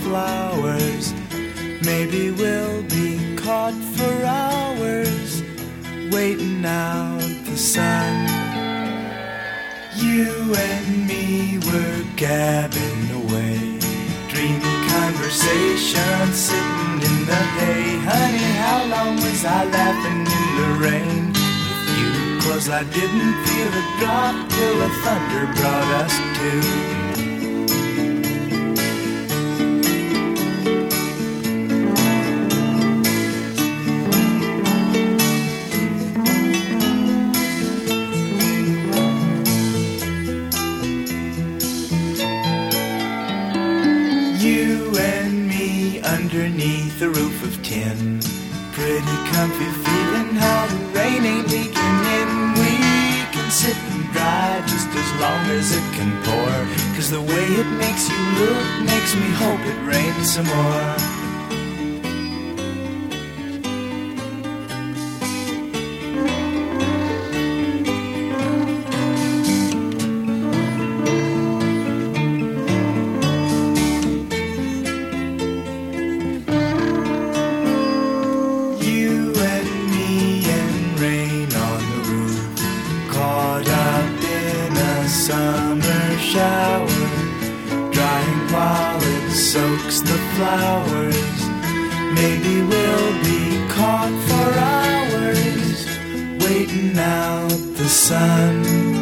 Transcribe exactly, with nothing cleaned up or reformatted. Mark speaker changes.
Speaker 1: flowers. Maybe we'll be caught for hours, waiting out the sun. You and me were gabbing away, dreamy conversation sitting in the hay. Honey, how long was I laughing in the rain with you? 'Cause I didn't feel a drop till the thunder brought us to. Underneath a roof of tin, pretty comfy feeling how the rain ain't leaking in. We can sit and dry just as long as it can pour, 'cause the way it makes you look makes me hope it rains some more. Summer shower, drying while it soaks the flowers. Maybe we'll be caught for hours, waiting out the sun.